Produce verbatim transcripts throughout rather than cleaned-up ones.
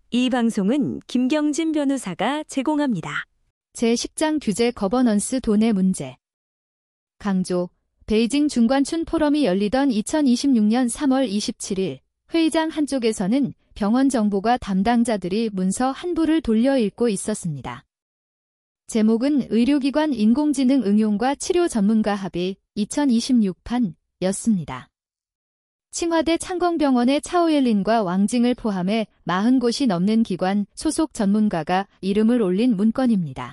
이 방송은 김경진 변호사가 제공합니다. 제십 장 규제 거버넌스 돈의 문제. 강조. 베이징 중관춘 포럼이 열리던 이천이십육 년 삼월 이십칠일 회의장 한쪽에서는 병원 정보과 담당자들이 문서 한 부를 돌려 읽고 있었습니다. 제목은 의료기관 인공지능 응용과 치료 전문가 합의 이천이십육 판였습니다. 칭화대 창건병원의 차오옐린과 왕징을 포함해 사십 곳이 넘는 기관 소속 전문가가 이름을 올린 문건입니다.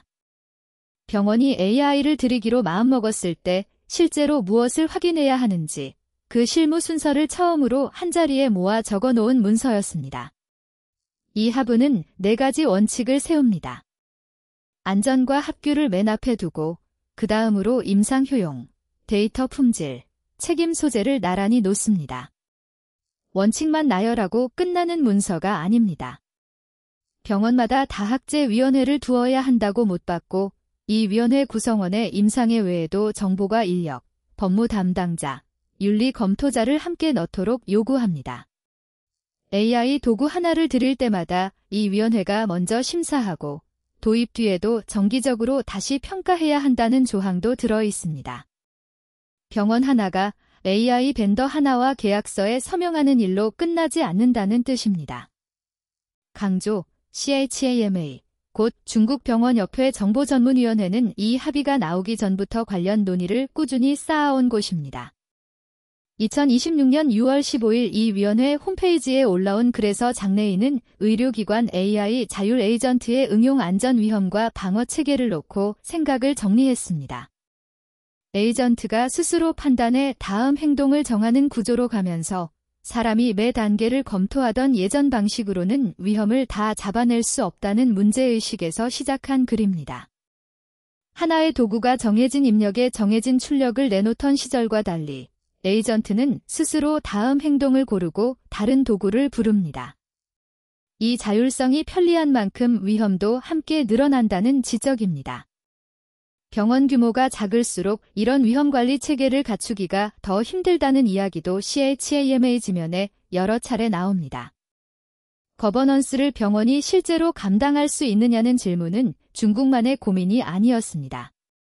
병원이 에이아이를 들이기로 마음먹었을 때 실제로 무엇을 확인해야 하는지 그 실무 순서를 처음으로 한자리에 모아 적어놓은 문서였습니다. 이 하부는 네 가지 원칙을 세웁니다. 안전과 합규를 맨 앞에 두고 그 다음으로 임상 효용, 데이터 품질, 책임 소재를 나란히 놓습니다. 원칙만 나열하고 끝나는 문서가 아닙니다. 병원마다 다학제위원회를 두어야 한다고 못 받고 이 위원회 구성원의 임상회 외에도 정보과 인력, 법무 담당자, 윤리 검토자를 함께 넣도록 요구합니다. 에이아이 도구 하나를 들일 때마다 이 위원회가 먼저 심사하고 도입 뒤에도 정기적으로 다시 평가해야 한다는 조항도 들어 있습니다. 병원 하나가 에이아이 벤더 하나와 계약서에 서명하는 일로 끝나지 않는다는 뜻입니다. 강조, 씨에이치에이엠에이, 곧 중국병원협회 정보전문위원회는 이 합의가 나오기 전부터 관련 논의를 꾸준히 쌓아온 곳입니다. 이천이십육 년 유월 십오일 이 위원회 홈페이지에 올라온 글에서 장내인은 의료기관 에이아이 자율 에이전트의 응용 안전 위험과 방어 체계를 놓고 생각을 정리했습니다. 에이전트가 스스로 판단해 다음 행동을 정하는 구조로 가면서 사람이 매 단계를 검토하던 예전 방식으로는 위험을 다 잡아낼 수 없다는 문제의식에서 시작한 글입니다. 하나의 도구가 정해진 입력에 정해진 출력을 내놓던 시절과 달리 에이전트는 스스로 다음 행동을 고르고 다른 도구를 부릅니다. 이 자율성이 편리한 만큼 위험도 함께 늘어난다는 지적입니다. 병원 규모가 작을수록 이런 위험관리 체계를 갖추기가 더 힘들다는 이야기도 씨에이치에이엠에이 지면에 여러 차례 나옵니다. 거버넌스를 병원이 실제로 감당할 수 있느냐는 질문은 중국만의 고민이 아니었습니다.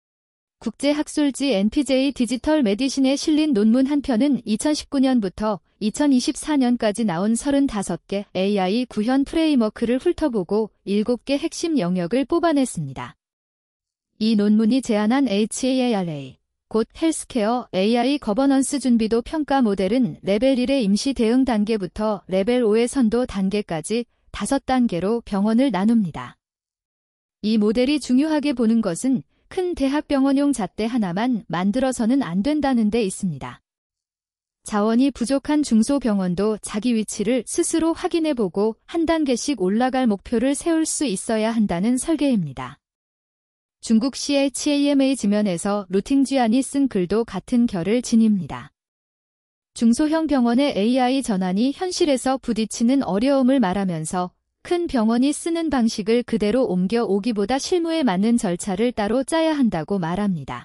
국제학술지 엔피제이 디지털 메디신에 실린 논문 한 편은 이천십구 년부터 이천이십사 년까지 나온 서른다섯 개 에이아이 구현 프레임워크를 훑어보고 일곱 개 핵심 영역을 뽑아냈습니다. 이 논문이 제안한 에이치에이알에이, 곧 헬스케어 에이아이 거버넌스 준비도 평가 모델은 레벨 일의 임시 대응 단계부터 레벨 오의 선도 단계까지 다섯 단계로 병원을 나눕니다. 이 모델이 중요하게 보는 것은 큰 대학병원용 잣대 하나만 만들어서는 안 된다는 데 있습니다. 자원이 부족한 중소병원도 자기 위치를 스스로 확인해보고 한 단계씩 올라갈 목표를 세울 수 있어야 한다는 설계입니다. 중국 씨에이치에이엠에이 지면에서 루팅쥐안이 쓴 글도 같은 결을 지닙니다. 중소형 병원의 에이아이 전환이 현실에서 부딪히는 어려움을 말하면서 큰 병원이 쓰는 방식을 그대로 옮겨오기보다 실무에 맞는 절차를 따로 짜야 한다고 말합니다.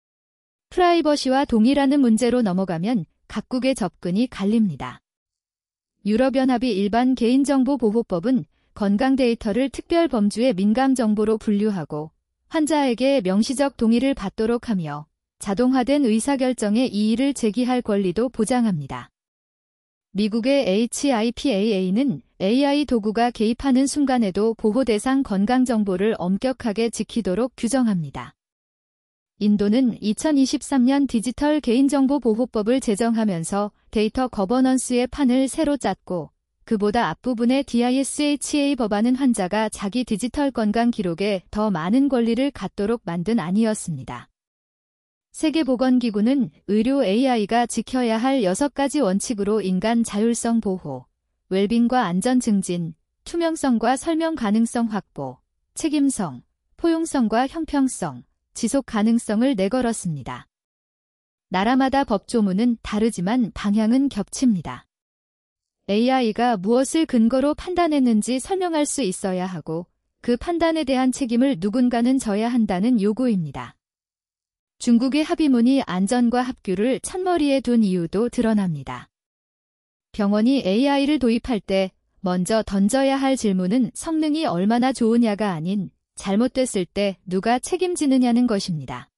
프라이버시와 동일하는 문제로 넘어가면 각국의 접근이 갈립니다. 유럽연합이 일반 개인정보보호법은 건강 데이터를 특별 범주의 민감 정보로 분류하고 환자에게 명시적 동의를 받도록 하며 자동화된 의사결정에 이의를 제기할 권리도 보장합니다. 미국의 에이치아이피에이에이는 에이아이 도구가 개입하는 순간에도 보호 대상 건강 정보를 엄격하게 지키도록 규정합니다. 인도는 이천이십삼 년 디지털 개인정보보호법을 제정하면서 데이터 거버넌스의 판을 새로 짰고 그보다 앞부분의 디아이에스에이치에이 법안은 환자가 자기 디지털 건강 기록에 더 많은 권리를 갖도록 만든 안이었습니다. 세계보건기구는 의료 에이아이가 지켜야 할 여섯 가지 원칙으로 인간 자율성 보호, 웰빙과 안전 증진, 투명성과 설명 가능성 확보, 책임성, 포용성과 형평성, 지속 가능성을 내걸었습니다. 나라마다 법조문은 다르지만 방향은 겹칩니다. 에이아이가 무엇을 근거로 판단했는지 설명할 수 있어야 하고 그 판단에 대한 책임을 누군가는 져야 한다는 요구입니다. 중국의 합의문이 안전과 합규를 첫머리에 둔 이유도 드러납니다. 병원이 에이아이를 도입할 때 먼저 던져야 할 질문은 성능이 얼마나 좋으냐가 아닌 잘못됐을 때 누가 책임지느냐는 것입니다.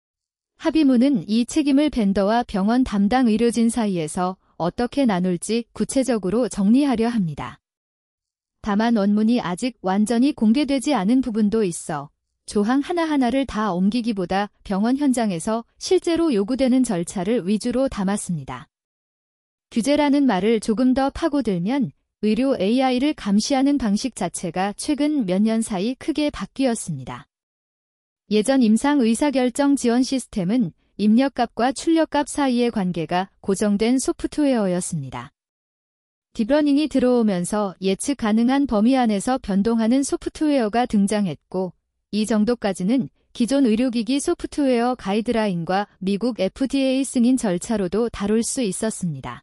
합의문은 이 책임을 벤더와 병원 담당 의료진 사이에서 어떻게 나눌지 구체적으로 정리하려 합니다. 다만 원문이 아직 완전히 공개되지 않은 부분도 있어 조항 하나하나를 다 옮기기보다 병원 현장에서 실제로 요구되는 절차를 위주로 담았습니다. 규제라는 말을 조금 더 파고들면 의료 에이아이를 감시하는 방식 자체가 최근 몇 년 사이 크게 바뀌었습니다. 예전 임상 의사결정 지원 시스템은 입력값과 출력값 사이의 관계가 고정된 소프트웨어였습니다. 딥러닝이 들어오면서 예측 가능한 범위 안에서 변동하는 소프트웨어가 등장했고, 이 정도까지는 기존 의료기기 소프트웨어 가이드라인과 미국 에프디에이 승인 절차로도 다룰 수 있었습니다.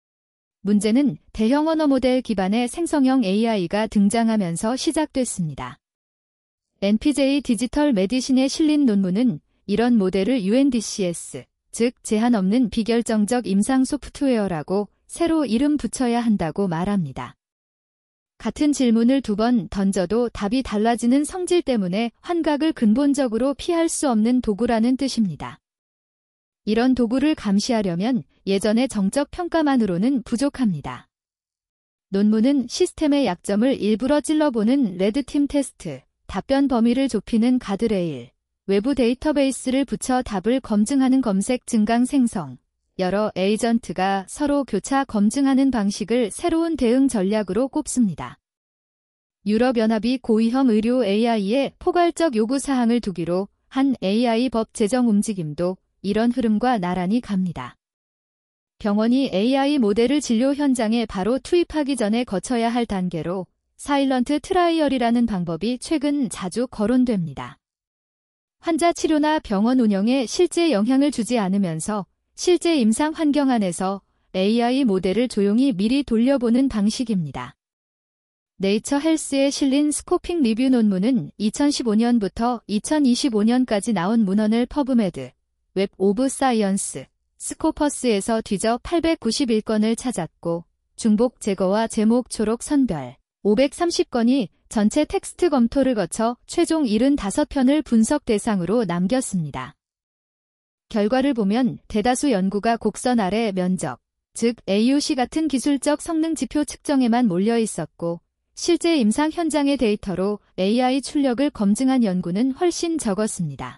문제는 대형 언어 모델 기반의 생성형 에이아이가 등장하면서 시작됐습니다. 엔피제이 디지털 메디신에 실린 논문은 이런 모델을 유엔디씨에스, 즉 제한 없는 비결정적 임상 소프트웨어라고 새로 이름 붙여야 한다고 말합니다. 같은 질문을 두 번 던져도 답이 달라지는 성질 때문에 환각을 근본적으로 피할 수 없는 도구라는 뜻입니다. 이런 도구를 감시하려면 예전의 정적 평가만으로는 부족합니다. 논문은 시스템의 약점을 일부러 찔러보는 레드팀 테스트, 답변 범위를 좁히는 가드레일, 외부 데이터베이스를 붙여 답을 검증하는 검색 증강 생성, 여러 에이전트가 서로 교차 검증하는 방식을 새로운 대응 전략으로 꼽습니다. 유럽연합이 고위험 의료 에이아이에 포괄적 요구사항을 두기로 한 에이아이 법 제정 움직임도 이런 흐름과 나란히 갑니다. 병원이 에이아이 모델을 진료 현장에 바로 투입하기 전에 거쳐야 할 단계로 사일런트 트라이얼이라는 방법이 최근 자주 거론됩니다. 환자 치료나 병원 운영에 실제 영향을 주지 않으면서 실제 임상 환경 안에서 에이아이 모델을 조용히 미리 돌려보는 방식입니다. 네이처 헬스에 실린 스코핑 리뷰 논문은 이천십오 년부터 이천이십오 년까지 나온 문헌을 퍼브메드, 웹 오브 사이언스, 스코퍼스에서 뒤져 팔백구십일 건을 찾았고 중복 제거와 제목 초록 선별, 오백삼십 건이 전체 텍스트 검토를 거쳐 최종 칠십오 편을 분석 대상으로 남겼습니다. 결과를 보면 대다수 연구가 곡선 아래 면적, 즉 에이유씨 같은 기술적 성능 지표 측정에만 몰려 있었고 실제 임상 현장의 데이터로 에이아이 출력을 검증한 연구는 훨씬 적었습니다.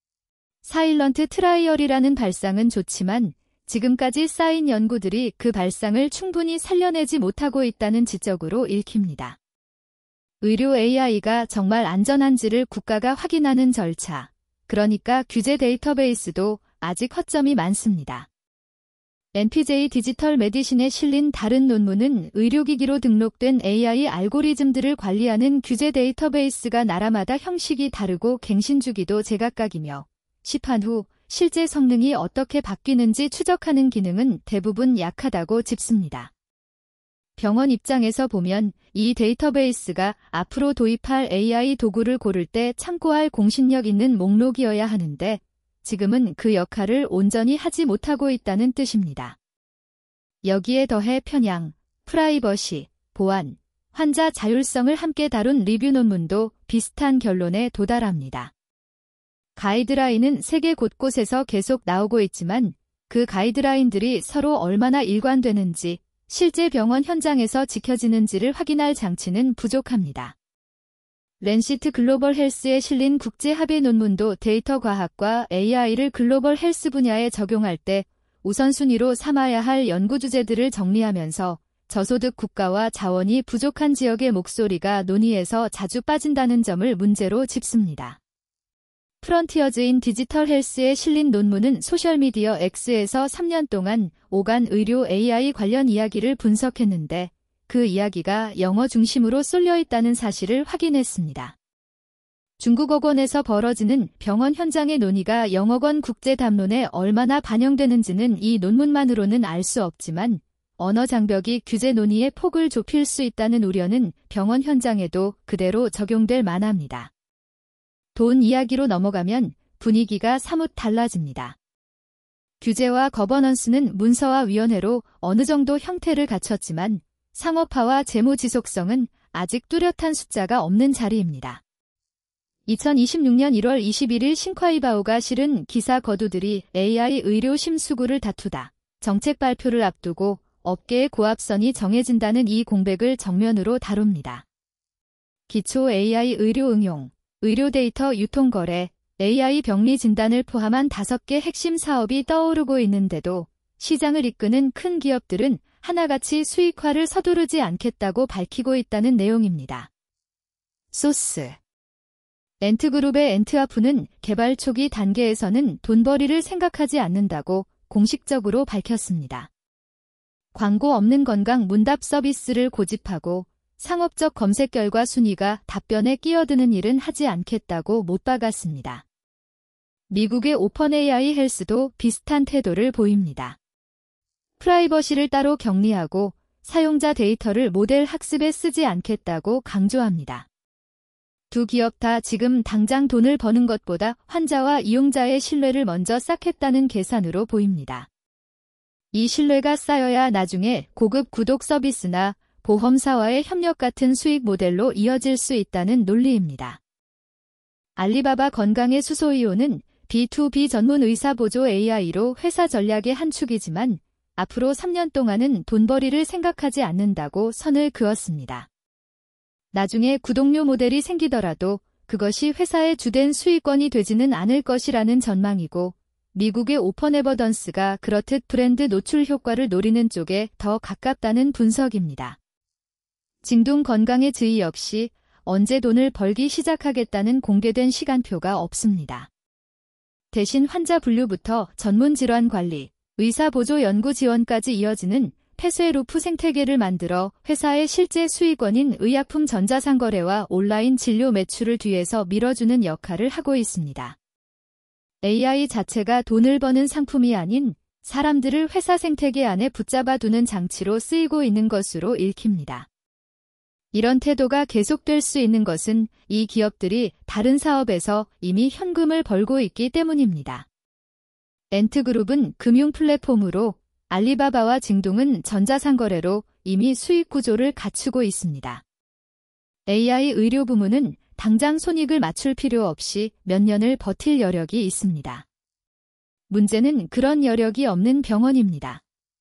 사일런트 트라이얼이라는 발상은 좋지만 지금까지 쌓인 연구들이 그 발상을 충분히 살려내지 못하고 있다는 지적으로 읽힙니다. 의료 에이아이가 정말 안전한지를 국가가 확인하는 절차, 그러니까 규제 데이터베이스도 아직 허점이 많습니다. 엔피제이 디지털 메디신에 실린 다른 논문은 의료기기로 등록된 에이아이 알고리즘들을 관리하는 규제 데이터베이스가 나라마다 형식이 다르고 갱신 주기도 제각각이며 시판 후 실제 성능이 어떻게 바뀌는지 추적하는 기능은 대부분 약하다고 짚습니다. 병원 입장에서 보면 이 데이터베이스가 앞으로 도입할 에이아이 도구를 고를 때 참고할 공신력 있는 목록이어야 하는데 지금은 그 역할을 온전히 하지 못하고 있다는 뜻입니다. 여기에 더해 편향, 프라이버시, 보안, 환자 자율성을 함께 다룬 리뷰 논문도 비슷한 결론에 도달합니다. 가이드라인은 세계 곳곳에서 계속 나오고 있지만 그 가이드라인들이 서로 얼마나 일관되는지, 실제 병원 현장에서 지켜지는지를 확인할 장치는 부족합니다. 랜시트 글로벌 헬스에 실린 국제 합의 논문도 데이터 과학과 에이아이를 글로벌 헬스 분야에 적용할 때 우선순위로 삼아야 할 연구 주제들을 정리하면서 저소득 국가와 자원이 부족한 지역의 목소리가 논의에서 자주 빠진다는 점을 문제로 짚습니다. 프런티어즈인 디지털 헬스에 실린 논문은 소셜미디어 X에서 삼 년 동안 오간 의료 에이아이 관련 이야기를 분석했는데 그 이야기가 영어 중심으로 쏠려 있다는 사실을 확인했습니다. 중국 어권에서 벌어지는 병원 현장의 논의가 영어권 국제 담론에 얼마나 반영되는지는 이 논문만으로는 알 수 없지만 언어 장벽이 규제 논의의 폭을 좁힐 수 있다는 우려는 병원 현장에도 그대로 적용될 만합니다. 돈 이야기로 넘어가면 분위기가 사뭇 달라집니다. 규제와 거버넌스는 문서화 위원회로 어느 정도 형태를 갖췄지만 상업화와 재무 지속성은 아직 뚜렷한 숫자가 없는 자리입니다. 이천이십육 년 일월 이십일일 신콰이바오가 실은 기사 거두들이 에이아이 의료 심수구를 다투다. 정책 발표를 앞두고 업계의 고압선이 정해진다는 이 공백을 정면으로 다룹니다. 기초 에이아이 의료 응용, 의료 데이터 유통 거래, 에이아이 병리 진단을 포함한 다섯 개 핵심 사업이 떠오르고 있는데도 시장을 이끄는 큰 기업들은 하나같이 수익화를 서두르지 않겠다고 밝히고 있다는 내용입니다. 소스 엔트그룹의 엔트아프는 개발 초기 단계에서는 돈벌이를 생각하지 않는다고 공식적으로 밝혔습니다. 광고 없는 건강 문답 서비스를 고집하고 상업적 검색 결과 순위가 답변에 끼어드는 일은 하지 않겠다고 못 박았습니다. 미국의 오펀에이아이 헬스도 비슷한 태도를 보입니다. 프라이버시를 따로 격리하고 사용자 데이터를 모델 학습에 쓰지 않겠다고 강조합니다. 두 기업 다 지금 당장 돈을 버는 것보다 환자와 이용자의 신뢰를 먼저 쌓겠다는 계산으로 보입니다. 이 신뢰가 쌓여야 나중에 고급 구독 서비스나 보험사와의 협력 같은 수익 모델로 이어질 수 있다는 논리입니다. 알리바바 건강의 수소이오는 비투비 전문 의사보조 에이아이로 회사 전략의 한 축이지만 앞으로 삼 년 동안은 돈벌이를 생각하지 않는다고 선을 그었습니다. 나중에 구독료 모델이 생기더라도 그것이 회사의 주된 수익원이 되지는 않을 것이라는 전망이고 미국의 오픈 에버던스가 그렇듯 브랜드 노출 효과를 노리는 쪽에 더 가깝다는 분석입니다. 징둥 건강의 즈이 역시 언제 돈을 벌기 시작하겠다는 공개된 시간표가 없습니다. 대신 환자 분류부터 전문 질환 관리, 의사 보조 연구 지원까지 이어지는 폐쇄루프 생태계를 만들어 회사의 실제 수익원인 의약품 전자상거래와 온라인 진료 매출을 뒤에서 밀어주는 역할을 하고 있습니다. 에이아이 자체가 돈을 버는 상품이 아닌 사람들을 회사 생태계 안에 붙잡아두는 장치로 쓰이고 있는 것으로 읽힙니다. 이런 태도가 계속될 수 있는 것은 이 기업들이 다른 사업에서 이미 현금을 벌고 있기 때문입니다. 엔트그룹은 금융 플랫폼으로 알리바바와 징둥은 전자상거래로 이미 수익 구조를 갖추고 있습니다. 에이아이 의료 부문은 당장 손익을 맞출 필요 없이 몇 년을 버틸 여력이 있습니다. 문제는 그런 여력이 없는 병원입니다.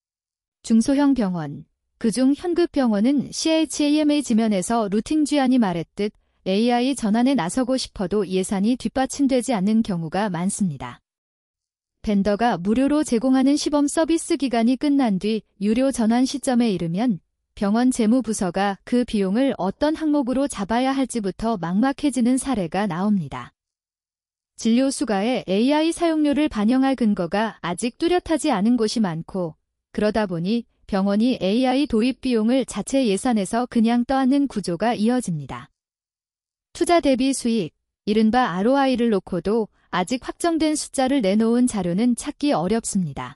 중소형 병원, 그중 현급병원은 씨에이치에이엠에이 지면에서 루팅쥐안이 말했듯 에이아이 전환에 나서고 싶어도 예산이 뒷받침되지 않는 경우가 많습니다. 벤더가 무료로 제공하는 시범 서비스 기간이 끝난 뒤 유료 전환 시점에 이르면 병원 재무부서가 그 비용을 어떤 항목으로 잡아야 할지부터 막막해지는 사례가 나옵니다. 진료 수가에 에이아이 사용료를 반영할 근거가 아직 뚜렷하지 않은 곳이 많고 그러다 보니 병원이 에이아이 도입 비용을 자체 예산에서 그냥 떠안는 구조가 이어집니다. 투자 대비 수익, 이른바 알오아이를 놓고도 아직 확정된 숫자를 내놓은 자료는 찾기 어렵습니다.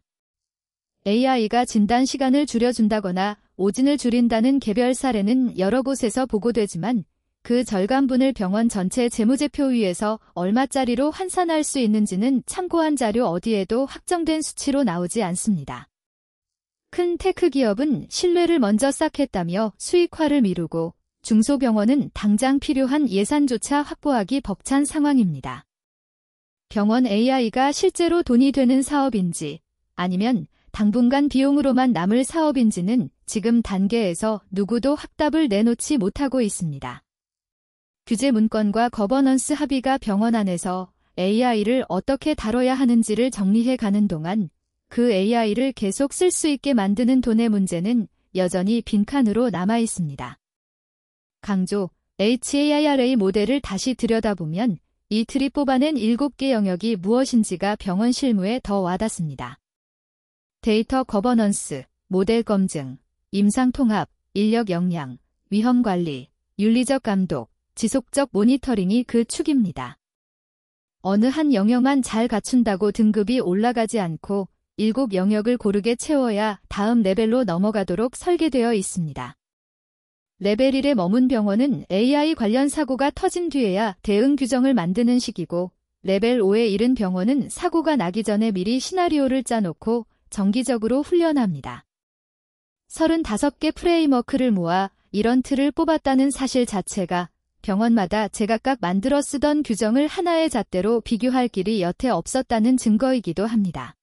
에이아이가 진단 시간을 줄여준다거나 오진을 줄인다는 개별 사례는 여러 곳에서 보고되지만 그 절간분을 병원 전체 재무제표 위에서 얼마짜리로 환산할 수 있는지는 참고한 자료 어디에도 확정된 수치로 나오지 않습니다. 큰 테크 기업은 신뢰를 먼저 쌓겠다며 수익화를 미루고 중소병원은 당장 필요한 예산조차 확보하기 벅찬 상황입니다. 병원 에이아이가 실제로 돈이 되는 사업인지 아니면 당분간 비용으로만 남을 사업인지는 지금 단계에서 누구도 확답을 내놓지 못하고 있습니다. 규제 문건과 거버넌스 합의가 병원 안에서 에이아이를 어떻게 다뤄야 하는지를 정리해 가는 동안 그 에이아이를 계속 쓸 수 있게 만드는 돈의 문제는 여전히 빈칸으로 남아 있습니다. 강조, 에이치에이아르에이 모델을 다시 들여다보면 이 틀이 뽑아낸 일곱 개 영역이 무엇인지가 병원 실무에 더 와닿습니다. 데이터 거버넌스, 모델 검증, 임상 통합, 인력 역량, 위험 관리, 윤리적 감독, 지속적 모니터링이 그 축입니다. 어느 한 영역만 잘 갖춘다고 등급이 올라가지 않고 일곱 영역을 고르게 채워야 다음 레벨로 넘어가도록 설계되어 있습니다. 레벨 일에 머문 병원은 에이아이 관련 사고가 터진 뒤에야 대응 규정을 만드는 시기고 레벨 오에 이른 병원은 사고가 나기 전에 미리 시나리오를 짜놓고 정기적으로 훈련합니다. 서른다섯 개 프레임워크를 모아 이런 틀을 뽑았다는 사실 자체가 병원마다 제각각 만들어 쓰던 규정을 하나의 잣대로 비교할 길이 여태 없었다는 증거이기도 합니다.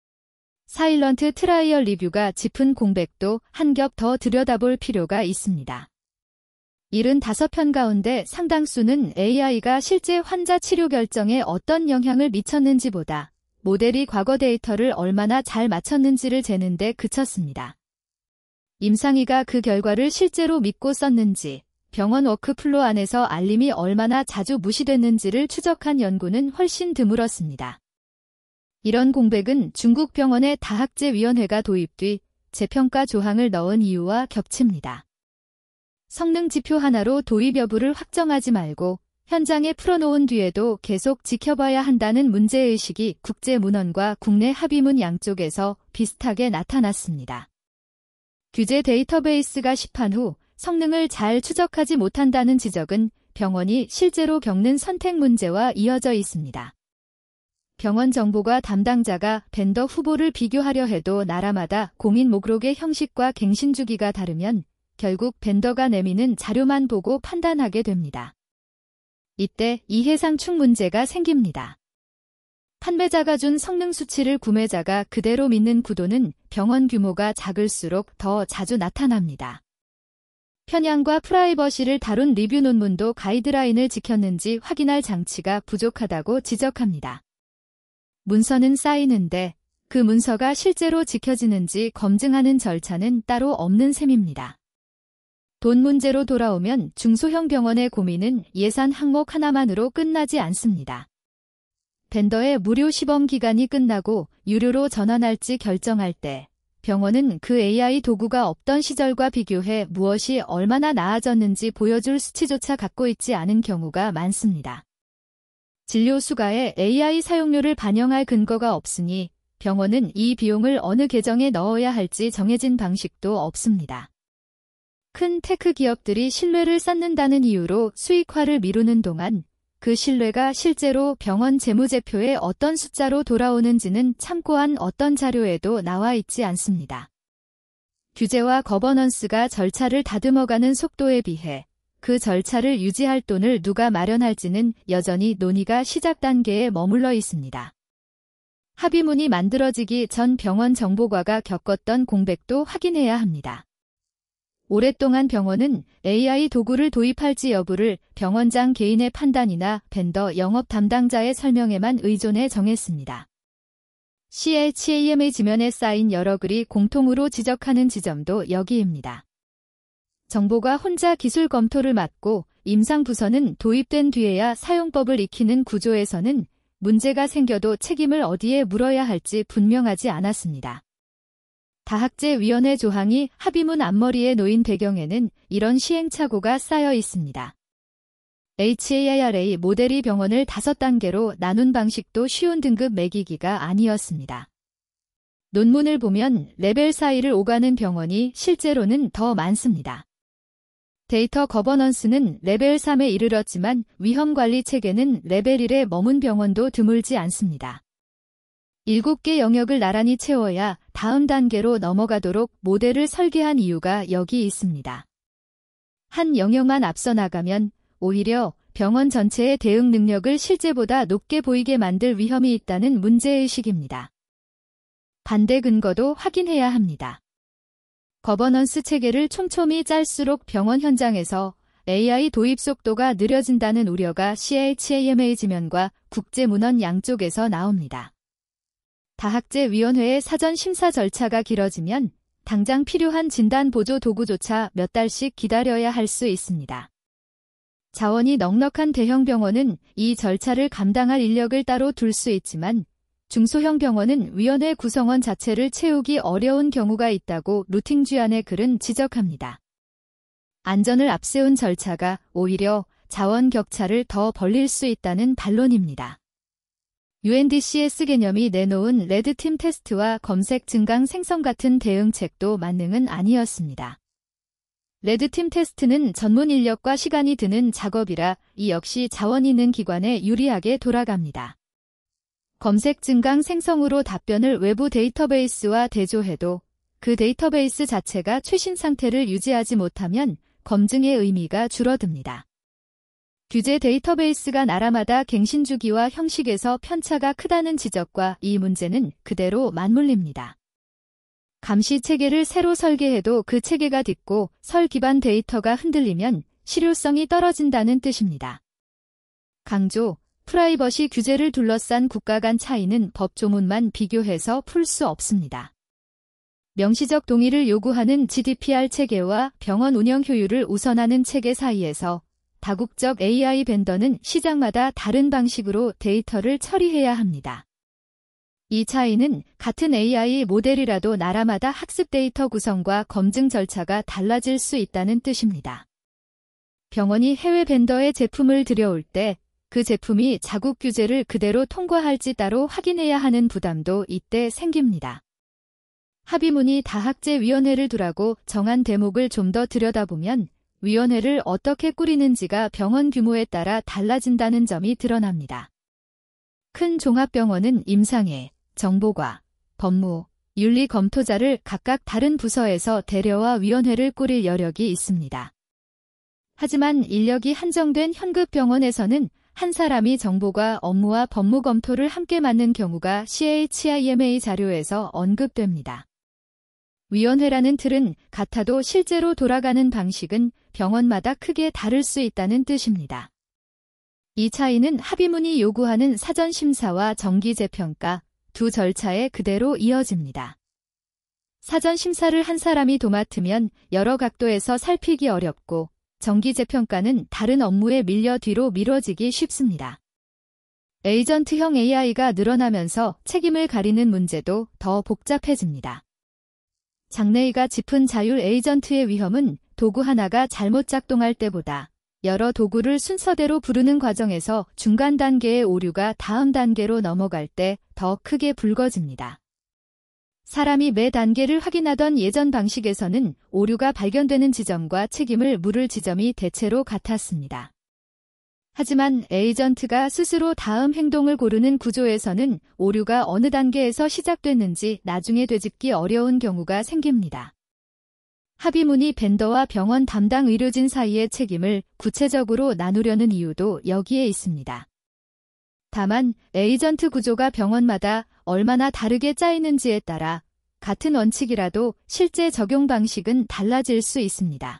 사일런트 트라이얼 리뷰가 짚은 공백도 한 겹 더 들여다볼 필요가 있습니다. 칠십오 편 가운데 상당수는 에이아이가 실제 환자 치료 결정에 어떤 영향을 미쳤는지보다 모델이 과거 데이터를 얼마나 잘 맞췄는지를 재는 데 그쳤습니다. 임상의가 그 결과를 실제로 믿고 썼는지, 병원 워크플로 안에서 알림이 얼마나 자주 무시됐는지를 추적한 연구는 훨씬 드물었습니다. 이런 공백은 중국 병원의 다학제위원회가 도입 뒤 재평가 조항을 넣은 이유와 겹칩니다. 성능 지표 하나로 도입 여부를 확정하지 말고 현장에 풀어놓은 뒤에도 계속 지켜봐야 한다는 문제의식이 국제문헌과 국내 합의문 양쪽에서 비슷하게 나타났습니다. 규제 데이터베이스가 시판 후 성능을 잘 추적하지 못한다는 지적은 병원이 실제로 겪는 선택 문제와 이어져 있습니다. 병원 정보과 담당자가 벤더 후보를 비교하려 해도 나라마다 공인 목록의 형식과 갱신 주기가 다르면 결국 벤더가 내미는 자료만 보고 판단하게 됩니다. 이때 이해상충 문제가 생깁니다. 판매자가 준 성능 수치를 구매자가 그대로 믿는 구도는 병원 규모가 작을수록 더 자주 나타납니다. 편향과 프라이버시를 다룬 리뷰 논문도 가이드라인을 지켰는지 확인할 장치가 부족하다고 지적합니다. 문서는 쌓이는데 그 문서가 실제로 지켜지는지 검증하는 절차는 따로 없는 셈입니다. 돈 문제로 돌아오면 중소형 병원의 고민은 예산 항목 하나만으로 끝나지 않습니다. 벤더의 무료 시범 기간이 끝나고 유료로 전환할지 결정할 때 병원은 그 에이아이 도구가 없던 시절과 비교해 무엇이 얼마나 나아졌는지 보여줄 수치조차 갖고 있지 않은 경우가 많습니다. 진료 수가에 에이아이 사용료를 반영할 근거가 없으니 병원은 이 비용을 어느 계정에 넣어야 할지 정해진 방식도 없습니다. 큰 테크 기업들이 신뢰를 쌓는다는 이유로 수익화를 미루는 동안 그 신뢰가 실제로 병원 재무제표에 어떤 숫자로 돌아오는지는 참고한 어떤 자료에도 나와 있지 않습니다. 규제와 거버넌스가 절차를 다듬어가는 속도에 비해 그 절차를 유지할 돈을 누가 마련할지는 여전히 논의가 시작 단계에 머물러 있습니다. 합의문이 만들어지기 전 병원 정보과가 겪었던 공백도 확인해야 합니다. 오랫동안 병원은 에이아이 도구를 도입할지 여부를 병원장 개인의 판단이나 벤더 영업 담당자의 설명에만 의존해 정했습니다. 씨에이치에이엠의 지면에 쌓인 여러 글이 공통으로 지적하는 지점도 여기입니다. 정보가 혼자 기술 검토를 맡고 임상부서는 도입된 뒤에야 사용법을 익히는 구조에서는 문제가 생겨도 책임을 어디에 물어야 할지 분명하지 않았습니다. 다학제위원회 조항이 합의문 앞머리에 놓인 배경에는 이런 시행착오가 쌓여 있습니다. 에이치에이아르 모델이 병원을 다섯 단계로 나눈 방식도 쉬운 등급 매기기가 아니었습니다. 논문을 보면 레벨 사를 오가는 병원이 실제로는 더 많습니다. 데이터 거버넌스는 레벨 삼에 이르렀지만 위험관리 체계는 레벨 일에 머문 병원도 드물지 않습니다. 일곱 개 영역을 나란히 채워야 다음 단계로 넘어가도록 모델을 설계한 이유가 여기 있습니다. 한 영역만 앞서 나가면 오히려 병원 전체의 대응 능력을 실제보다 높게 보이게 만들 위험이 있다는 문제의식입니다. 반대 근거도 확인해야 합니다. 거버넌스 체계를 촘촘히 짤수록 병원 현장에서 에이아이 도입 속도가 느려진다는 우려가 씨에이치에이엠의 지면과 국제문헌 양쪽에서 나옵니다. 다학제위원회의 사전 심사 절차가 길어지면 당장 필요한 진단 보조 도구조차 몇 달씩 기다려야 할 수 있습니다. 자원이 넉넉한 대형 병원은 이 절차를 감당할 인력을 따로 둘 수 있지만 중소형 병원은 위원회 구성원 자체를 채우기 어려운 경우가 있다고 루팅쥐안의 글은 지적합니다. 안전을 앞세운 절차가 오히려 자원 격차를 더 벌릴 수 있다는 반론입니다. 유엔디씨에스 개념이 내놓은 레드팀 테스트와 검색 증강 생성 같은 대응책도 만능은 아니었습니다. 레드팀 테스트는 전문 인력과 시간이 드는 작업이라 이 역시 자원 있는 기관에 유리하게 돌아갑니다. 검색 증강 생성으로 답변을 외부 데이터베이스와 대조해도 그 데이터베이스 자체가 최신 상태를 유지하지 못하면 검증의 의미가 줄어듭니다. 규제 데이터베이스가 나라마다 갱신 주기와 형식에서 편차가 크다는 지적과 이 문제는 그대로 맞물립니다. 감시 체계를 새로 설계해도 그 체계가 딛고 설 기반 데이터가 흔들리면 실효성이 떨어진다는 뜻입니다. 강조, 프라이버시 규제를 둘러싼 국가 간 차이는 법 조문만 비교해서 풀 수 없습니다. 명시적 동의를 요구하는 지디피알 체계와 병원 운영 효율을 우선하는 체계 사이에서 다국적 에이아이 벤더는 시장마다 다른 방식으로 데이터를 처리해야 합니다. 이 차이는 같은 에이아이 모델이라도 나라마다 학습 데이터 구성과 검증 절차가 달라질 수 있다는 뜻입니다. 병원이 해외 벤더의 제품을 들여올 때 그 제품이 자국 규제를 그대로 통과할지 따로 확인해야 하는 부담도 이때 생깁니다. 합의문이 다학제위원회를 두라고 정한 대목을 좀 더 들여다보면 위원회를 어떻게 꾸리는지가 병원 규모에 따라 달라진다는 점이 드러납니다. 큰 종합병원은 임상회, 정보과, 법무, 윤리 검토자를 각각 다른 부서에서 대려와 위원회를 꾸릴 여력이 있습니다. 하지만 인력이 한정된 현급 병원에서는 한 사람이 정보과 업무와 법무 검토를 함께 맡는 경우가 씨에이치아이엠에이 자료에서 언급됩니다. 위원회라는 틀은 같아도 실제로 돌아가는 방식은 병원마다 크게 다를 수 있다는 뜻입니다. 이 차이는 합의문이 요구하는 사전심사와 정기재평가 두 절차에 그대로 이어집니다. 사전심사를 한 사람이 도맡으면 여러 각도에서 살피기 어렵고 정기재평가는 다른 업무에 밀려 뒤로 미뤄지기 쉽습니다. 에이전트형 에이아이가 늘어나면서 책임을 가리는 문제도 더 복잡해집니다. 장래의가 짚은 자율 에이전트의 위험은 도구 하나가 잘못 작동할 때보다 여러 도구를 순서대로 부르는 과정에서 중간 단계의 오류가 다음 단계로 넘어갈 때 더 크게 불거집니다. 사람이 매 단계를 확인하던 예전 방식에서는 오류가 발견되는 지점과 책임을 물을 지점이 대체로 같았습니다. 하지만 에이전트가 스스로 다음 행동을 고르는 구조에서는 오류가 어느 단계에서 시작됐는지 나중에 되짚기 어려운 경우가 생깁니다. 합의문이 벤더와 병원 담당 의료진 사이의 책임을 구체적으로 나누려는 이유도 여기에 있습니다. 다만 에이전트 구조가 병원마다 얼마나 다르게 짜이는지에 따라 같은 원칙이라도 실제 적용 방식은 달라질 수 있습니다.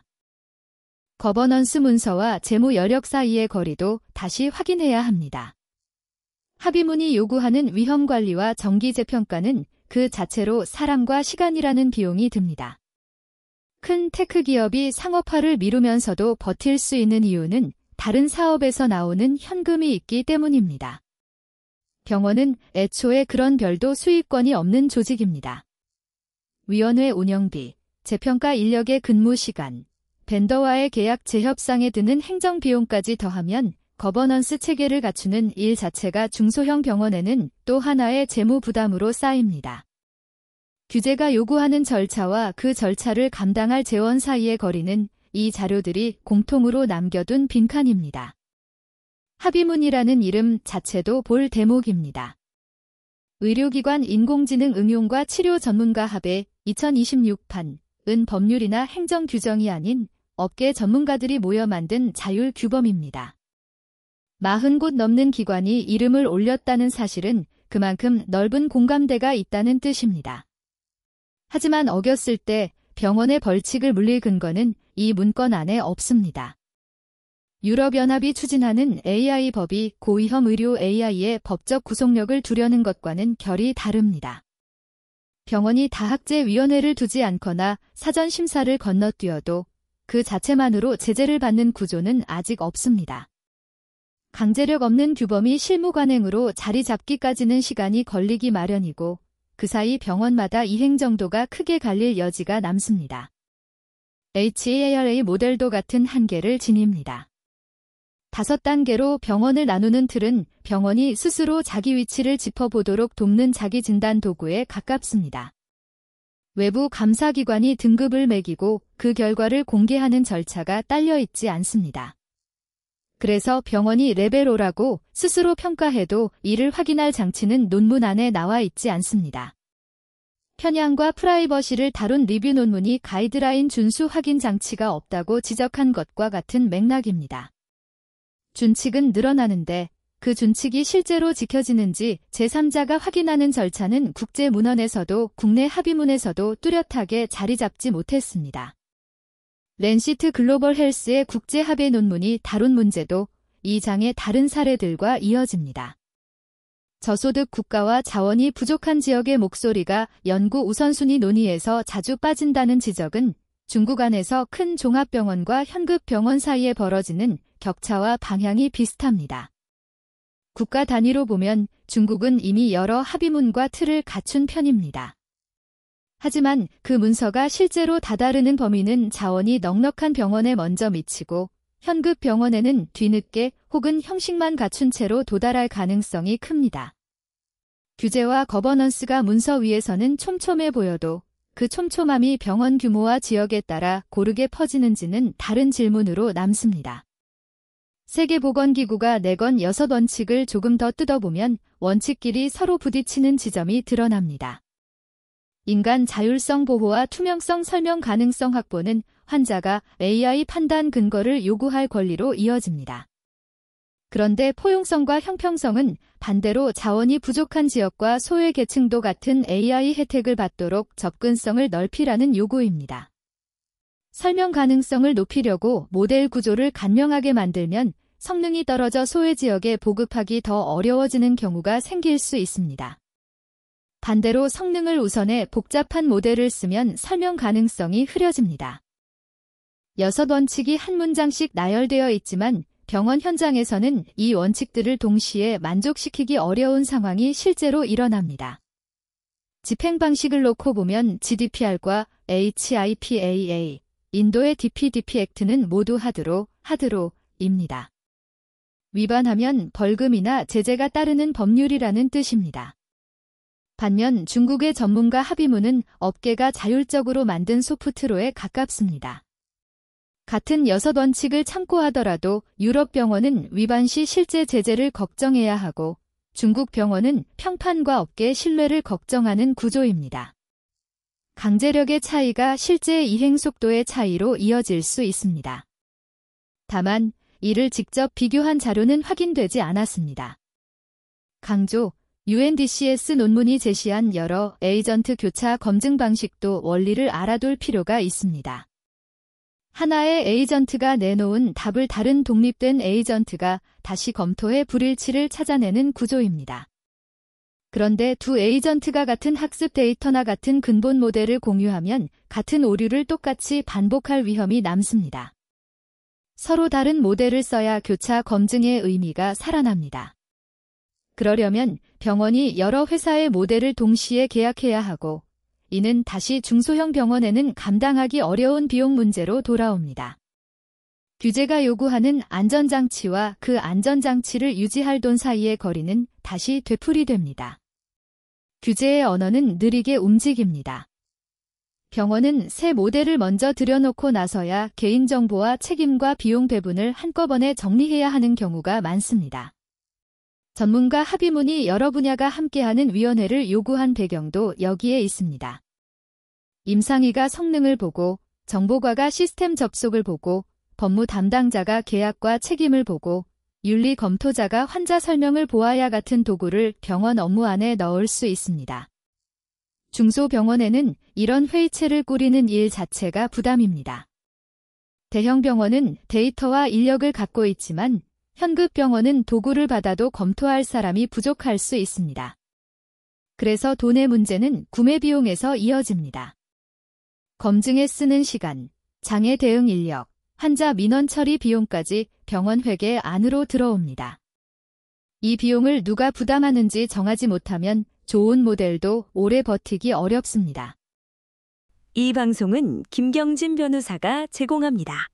거버넌스 문서와 재무 여력 사이의 거리도 다시 확인해야 합니다. 합의문이 요구하는 위험 관리와 정기 재평가는 그 자체로 사람과 시간이라는 비용이 듭니다. 큰 테크 기업이 상업화를 미루면서도 버틸 수 있는 이유는 다른 사업에서 나오는 현금이 있기 때문입니다. 병원은 애초에 그런 별도 수익권이 없는 조직입니다. 위원회 운영비, 재평가 인력의 근무 시간, 벤더와의 계약 재협상에 드는 행정비용까지 더하면 거버넌스 체계를 갖추는 일 자체가 중소형 병원에는 또 하나의 재무 부담으로 쌓입니다. 규제가 요구하는 절차와 그 절차를 감당할 재원 사이의 거리는 이 자료들이 공통으로 남겨둔 빈칸입니다. 합의문이라는 이름 자체도 볼 대목입니다. 의료기관 인공지능 응용과 치료 전문가 합의 이천이십육 판은 법률이나 행정 규정이 아닌 업계 전문가들이 모여 만든 자율 규범입니다. 사십 곳 넘는 기관이 이름을 올렸다는 사실은 그만큼 넓은 공감대가 있다는 뜻입니다. 하지만 어겼을 때 병원의 벌칙을 물릴 근거는 이 문건 안에 없습니다. 유럽연합이 추진하는 에이아이 법이 고위험 의료 에이아이의 법적 구속력을 두려는 것과는 결이 다릅니다. 병원이 다학제위원회를 두지 않거나 사전심사를 건너뛰어도 그 자체만으로 제재를 받는 구조는 아직 없습니다. 강제력 없는 규범이 실무 관행으로 자리 잡기까지는 시간이 걸리기 마련이고 그 사이 병원마다 이행 정도가 크게 갈릴 여지가 남습니다. 에이치에이아르에이 모델도 같은 한계를 지닙니다. 다섯 단계로 병원을 나누는 틀은 병원이 스스로 자기 위치를 짚어보도록 돕는 자기 진단 도구에 가깝습니다. 외부 감사기관이 등급을 매기고 그 결과를 공개하는 절차가 딸려 있지 않습니다. 그래서 병원이 레벨 오라고 스스로 평가해도 이를 확인할 장치는 논문 안에 나와 있지 않습니다. 편향과 프라이버시를 다룬 리뷰 논문이 가이드라인 준수 확인 장치가 없다고 지적한 것과 같은 맥락입니다. 준칙은 늘어나는데 그 준칙이 실제로 지켜지는지 제삼자가 확인하는 절차는 국제문헌에서도 국내 합의문에서도 뚜렷하게 자리 잡지 못했습니다. 랜시트 글로벌 헬스의 국제합의 논문이 다룬 문제도 이 장의 다른 사례들과 이어집니다. 저소득 국가와 자원이 부족한 지역의 목소리가 연구 우선순위 논의에서 자주 빠진다는 지적은 중국 안에서 큰 종합병원과 현급병원 사이에 벌어지는 격차와 방향이 비슷합니다. 국가 단위로 보면 중국은 이미 여러 합의문과 틀을 갖춘 편입니다. 하지만 그 문서가 실제로 다다르는 범위는 자원이 넉넉한 병원에 먼저 미치고 현급 병원에는 뒤늦게 혹은 형식만 갖춘 채로 도달할 가능성이 큽니다. 규제와 거버넌스가 문서 위에서는 촘촘해 보여도 그 촘촘함이 병원 규모와 지역에 따라 고르게 퍼지는지는 다른 질문으로 남습니다. 세계보건기구가 내건 여섯 원칙을 조금 더 뜯어보면 원칙끼리 서로 부딪히는 지점이 드러납니다. 인간 자율성 보호와 투명성 설명 가능성 확보는 환자가 에이아이 판단 근거를 요구할 권리로 이어집니다. 그런데 포용성과 형평성은 반대로 자원이 부족한 지역과 소외계층도 같은 에이아이 혜택을 받도록 접근성을 넓히라는 요구입니다. 설명 가능성을 높이려고 모델 구조를 간명하게 만들면 성능이 떨어져 소외 지역에 보급하기 더 어려워지는 경우가 생길 수 있습니다. 반대로 성능을 우선해 복잡한 모델을 쓰면 설명 가능성이 흐려집니다. 여섯 원칙이 한 문장씩 나열되어 있지만 병원 현장에서는 이 원칙들을 동시에 만족시키기 어려운 상황이 실제로 일어납니다. 집행 방식을 놓고 보면 지디피알과 에이치아이피에이에이, 인도의 디피디피 액트는 모두 하드로, 하드로입니다. 위반하면 벌금이나 제재가 따르는 법률이라는 뜻입니다. 반면 중국의 전문가 합의문은 업계가 자율적으로 만든 소프트로에 가깝습니다. 같은 여섯 원칙을 참고하더라도 유럽 병원은 위반 시 실제 제재를 걱정해야 하고 중국 병원은 평판과 업계 신뢰를 걱정하는 구조입니다. 강제력의 차이가 실제 이행 속도의 차이로 이어질 수 있습니다. 다만 이를 직접 비교한 자료는 확인되지 않았습니다. 강조, 유엔디씨에스 논문이 제시한 여러 에이전트 교차 검증 방식도 원리를 알아둘 필요가 있습니다. 하나의 에이전트가 내놓은 답을 다른 독립된 에이전트가 다시 검토해 불일치를 찾아내는 구조입니다. 그런데 두 에이전트가 같은 학습 데이터나 같은 근본 모델을 공유하면 같은 오류를 똑같이 반복할 위험이 남습니다. 서로 다른 모델을 써야 교차 검증의 의미가 살아납니다. 그러려면 병원이 여러 회사의 모델을 동시에 계약해야 하고 이는 다시 중소형 병원에는 감당하기 어려운 비용 문제로 돌아옵니다. 규제가 요구하는 안전장치와 그 안전장치를 유지할 돈 사이의 거리는 다시 되풀이됩니다. 규제의 언어는 느리게 움직입니다. 병원은 새 모델을 먼저 들여놓고 나서야 개인정보와 책임과 비용 배분을 한꺼번에 정리해야 하는 경우가 많습니다. 전문가 합의문이 여러 분야가 함께하는 위원회를 요구한 배경도 여기에 있습니다. 임상의가 성능을 보고, 정보과가 시스템 접속을 보고, 법무 담당자가 계약과 책임을 보고, 윤리 검토자가 환자 설명을 보아야 같은 도구를 병원 업무 안에 넣을 수 있습니다. 중소병원에는 이런 회의체를 꾸리는 일 자체가 부담입니다. 대형 병원은 데이터와 인력을 갖고 있지만 현급 병원은 도구를 받아도 검토할 사람이 부족할 수 있습니다. 그래서 돈의 문제는 구매 비용에서 이어집니다. 검증에 쓰는 시간, 장애 대응 인력, 환자 민원 처리 비용까지 병원 회계 안으로 들어옵니다. 이 비용을 누가 부담하는지 정하지 못하면 좋은 모델도 오래 버티기 어렵습니다. 이 방송은 김경진 변호사가 제공합니다.